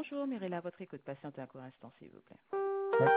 Bonjour, Mirella, à votre écoute. Patientez un court instant, s'il vous plaît. Ouais.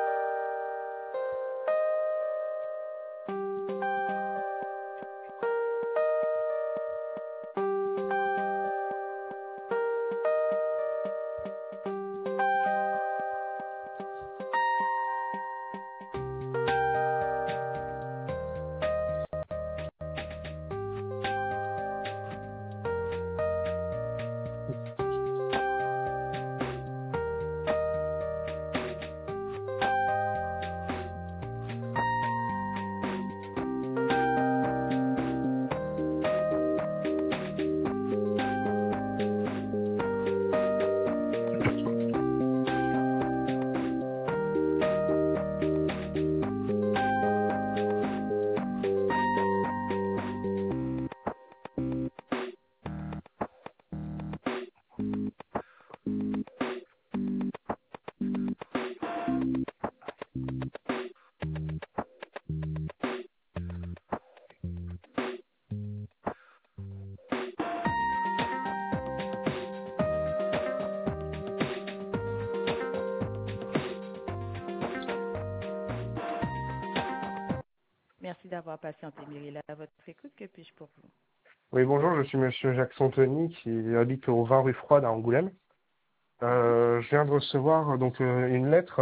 Merci d'avoir patienté, Mirella, à votre écoute. Que puis-je pour vous? Oui, bonjour, je suis Monsieur Jacques Santoni qui habite au 20 rue Froide à Angoulême. Je viens de recevoir donc une lettre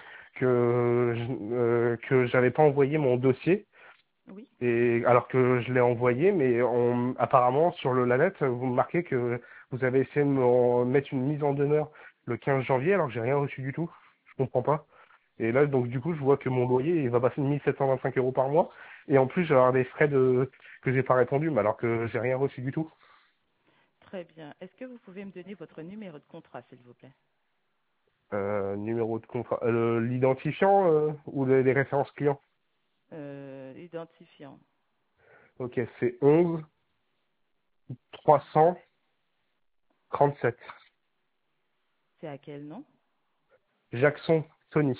que j'avais pas envoyé mon dossier Oui. et alors que je l'ai envoyé, mais apparemment sur la lettre vous me marquez que vous avez essayé de me mettre une mise en demeure le 15 janvier alors que j'ai rien reçu du tout. Je comprends pas. Et là donc du coup je vois que mon loyer il va passer de 1725 euros par mois et en plus je vais avoir des frais que j'ai pas répondu, mais alors que j'ai rien reçu du tout. Très bien. Est-ce que vous pouvez me donner votre numéro de contrat, s'il vous plaît? Numéro de contrat, l'identifiant ou les références clients. Identifiant. Ok, c'est 11 337. C'est à quel nom? Jackson Tony.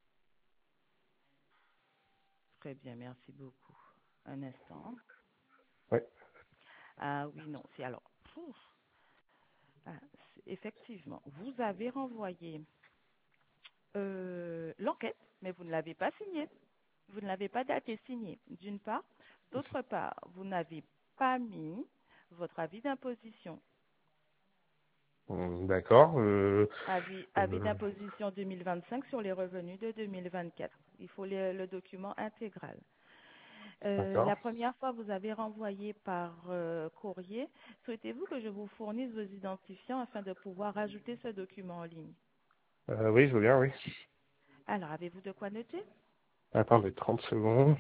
Très bien, merci beaucoup. Un instant. Ouais. Ah oui, non, c'est alors. Ouf. Ah, effectivement, vous avez renvoyé l'enquête, mais vous ne l'avez pas signée. Vous ne l'avez pas daté signée, d'une part. D'autre part, vous n'avez pas mis votre avis d'imposition. D'accord. Avis d'imposition 2025 sur les revenus de 2024. Il faut le document intégral. D'accord. La première fois, vous avez renvoyé par courrier. Souhaitez-vous que je vous fournisse vos identifiants afin de pouvoir ajouter ce document en ligne? Oui, je veux bien, oui. Alors, avez-vous de quoi noter? Attendez 30 secondes.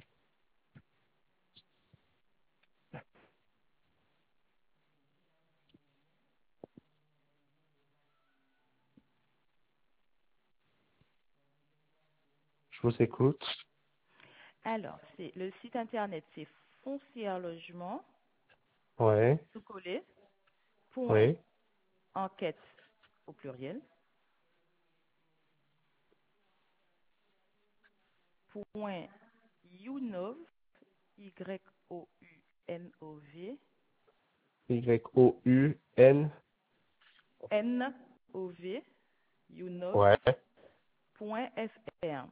Je vous écoute. Alors, c'est le site internet, c'est Foncière Logement, Ouais. tout collé, point, Oui. enquête au pluriel, point, younov, Y-O-U-N-O-V, Y-O-U-N. N-O-V, Ouais. younov.fr.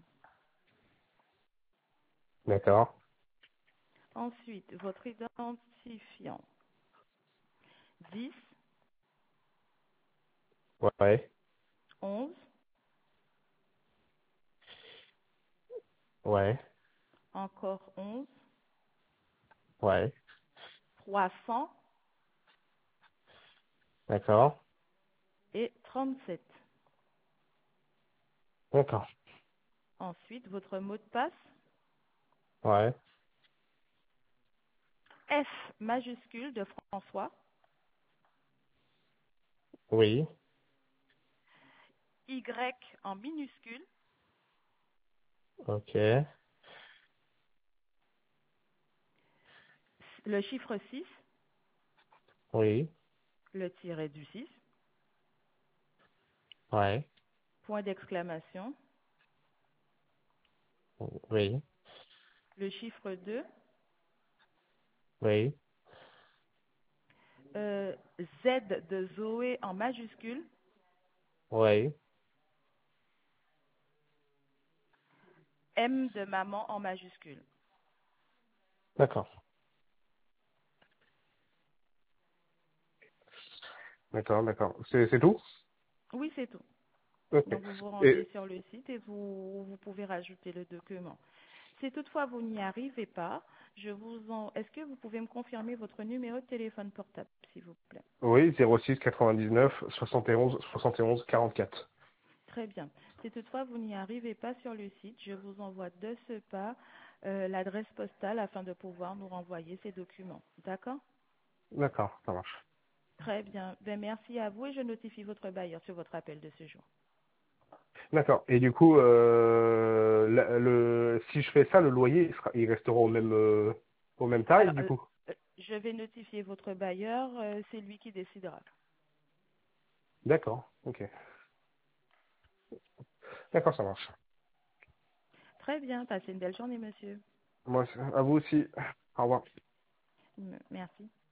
D'accord. Ensuite, votre identifiant 10, Ouais. 11, Ouais. encore 11, Ouais. 300 D'accord. et 37. D'accord. Ensuite, votre mot de passe Ouais. F majuscule de François, Oui. Y en minuscule, Ok. le chiffre 6, Oui. le tiret du 6, Ouais. point d'exclamation, Oui. le chiffre 2, Oui. Z de Zoé en majuscule, Ouais, M de maman en majuscule. d'accord. D'accord, d'accord. C'est tout? Oui, c'est tout. Ok. Donc, vous vous rendez Et, sur le site et vous pouvez rajouter le document. Si toutefois vous n'y arrivez pas, est-ce que vous pouvez me confirmer votre numéro de téléphone portable, s'il vous plaît? oui, 06 99 71 71 44. Très bien. Si toutefois vous n'y arrivez pas sur le site, je vous envoie de ce pas l'adresse postale afin de pouvoir nous renvoyer ces documents. D'accord? D'accord, ça marche. Très bien. Ben, merci à vous et je notifie votre bailleur sur votre appel de ce jour. D'accord. Et du coup, si je fais ça, le loyer, il restera au même tarif, Alors, du coup. je vais notifier votre bailleur, c'est lui qui décidera. D'accord. Ok. D'accord, ça marche. Très bien. Passez une belle journée, monsieur. Moi, à vous aussi. Au revoir. Merci.